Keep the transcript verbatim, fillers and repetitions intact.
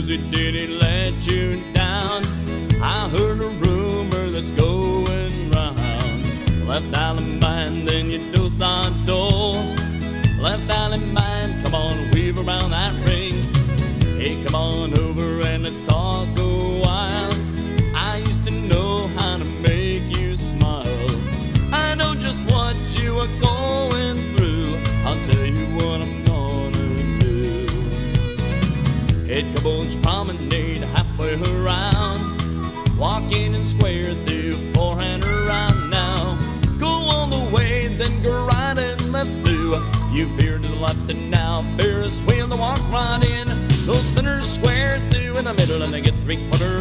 Susie, did he let you down? I heard a rumor that's going round. Left out of mind, then you do Santo. Left out of mind, come on, weave around that ring. Hey, come on over and let's talk a while. I used to know how to make you smile. I know just what you are going through. I'll tell you what I'm gonna do. Head Caboose Promenade halfway around, walking and square through forehand around now. Go all the way, then go right and left through. You veer to the left and now Ferris wheel to walk right in. Those sinners square through in the middle and they get three quarter